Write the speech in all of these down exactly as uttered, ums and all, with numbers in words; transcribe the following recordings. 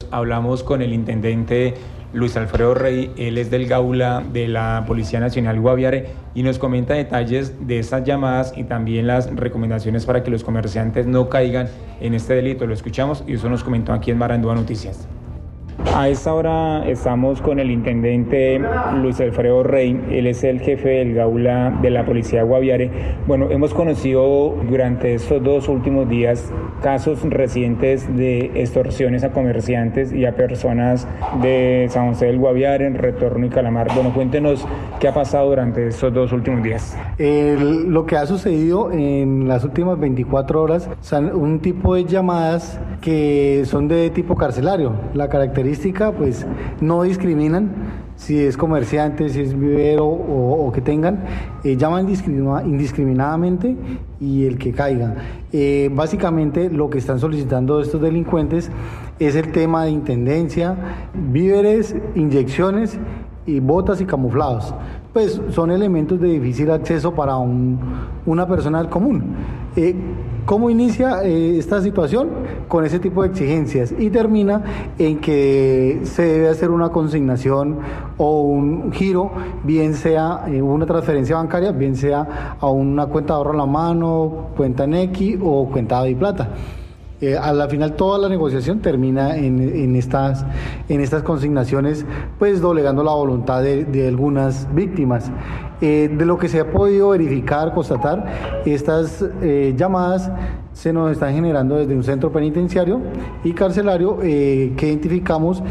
hablamos con el intendente Luis Alfredo Rey, él es del Gaula de la Policía Nacional Guaviare y nos comenta detalles de estas llamadas y también las recomendaciones para que los comerciantes no caigan en este delito. Lo escuchamos y eso nos comentó aquí en Marandúa Noticias. A esta hora estamos con el intendente Luis Alfredo Rey, él es el jefe del Gaula de la Policía Guaviare. Bueno, hemos conocido durante estos dos últimos días casos recientes de extorsiones a comerciantes y a personas de San José del Guaviare, en Retorno y Calamar. Bueno, cuéntenos qué ha pasado durante estos dos últimos días. El, lo que ha sucedido en las últimas veinticuatro horas son un tipo de llamadas que son de tipo carcelario. La característica pues no discriminan si es comerciante, si es vivero o, o que tengan, eh, llaman indiscriminadamente y el que caiga. Eh, básicamente lo que están solicitando estos delincuentes es el tema de intendencia, víveres, inyecciones y botas y camuflados. Pues son elementos de difícil acceso para un, una persona del común. Eh, ¿Cómo inicia eh, esta situación? Con ese tipo de exigencias y termina en que se debe hacer una consignación o un giro, bien sea eh, una transferencia bancaria, bien sea a una cuenta de ahorro a la mano, cuenta en X o cuenta de plata. Eh, a la final toda la negociación termina en, en, estas, en estas consignaciones, pues doblegando la voluntad de, de algunas víctimas. Eh, de lo que se ha podido verificar, constatar, estas eh, llamadas se nos están generando desde un centro penitenciario y carcelario eh, que identificamos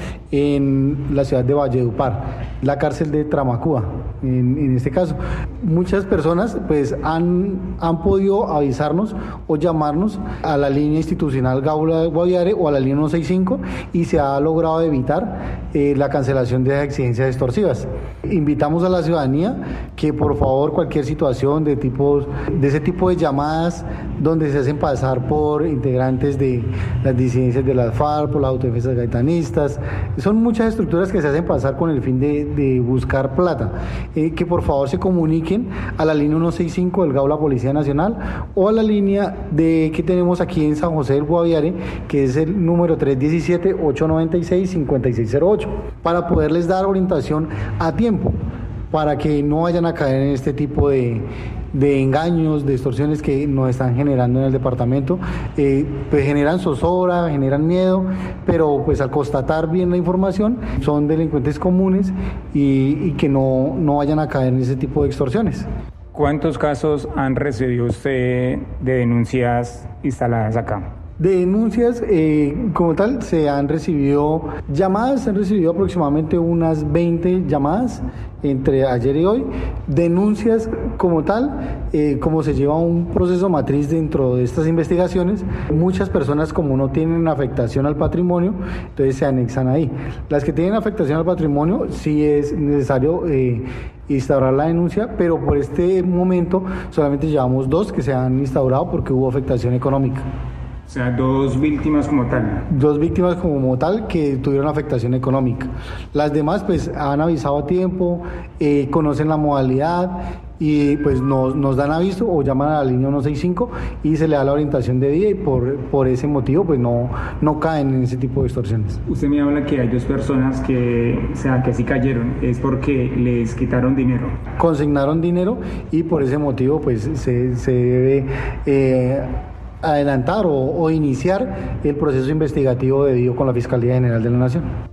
en la ciudad de Valledupar, la cárcel de Tramacúa. En, en este caso, muchas personas pues han, han podido avisarnos o llamarnos a la línea institucional Gaula de Guaviare o a la línea ciento sesenta y cinco y se ha logrado evitar eh, la cancelación de las exigencias extorsivas. Invitamos a la ciudadanía que por favor cualquier situación de, tipos, de ese tipo de llamadas donde se hacen pasar por integrantes de las disidencias de las FARC, por las autodefensas gaitanistas, son muchas estructuras que se hacen pasar con el fin de, de buscar plata. Eh, que por favor se comuniquen a la línea ciento sesenta y cinco del Gaula Policía Nacional o a la línea de que tenemos aquí en San José del Guaviare, que es el número tres uno siete, ocho nueve seis, cinco seis cero ocho, para poderles dar orientación a tiempo, para que no vayan a caer en este tipo de, de engaños, de extorsiones que nos están generando en el departamento. Eh, pues generan zozobra, generan miedo, pero pues al constatar bien la información son delincuentes comunes y, y que no, no vayan a caer en ese tipo de extorsiones. ¿Cuántos casos han recibido usted de denuncias instaladas acá? De denuncias, eh, como tal, se han recibido llamadas, se han recibido aproximadamente unas veinte llamadas entre ayer y hoy. Denuncias como tal, eh, como se lleva un proceso matriz dentro de estas investigaciones, muchas personas como no tienen afectación al patrimonio, entonces se anexan ahí. Las que tienen afectación al patrimonio sí es necesario eh, instaurar la denuncia, pero por este momento solamente llevamos dos que se han instaurado porque hubo afectación económica. O sea, dos víctimas como tal. Dos víctimas como tal que tuvieron afectación económica. Las demás pues han avisado a tiempo, eh, conocen la modalidad y pues nos, nos dan aviso o llaman a la línea ciento sesenta y cinco y se le da la orientación de día y por, por ese motivo pues no, no caen en ese tipo de extorsiones. Usted me habla que hay dos personas que, o sea, que sí cayeron, es porque les quitaron dinero. Consignaron dinero y por ese motivo pues se, se debe... Eh, adelantar o, o iniciar el proceso investigativo debido con la Fiscalía General de la Nación.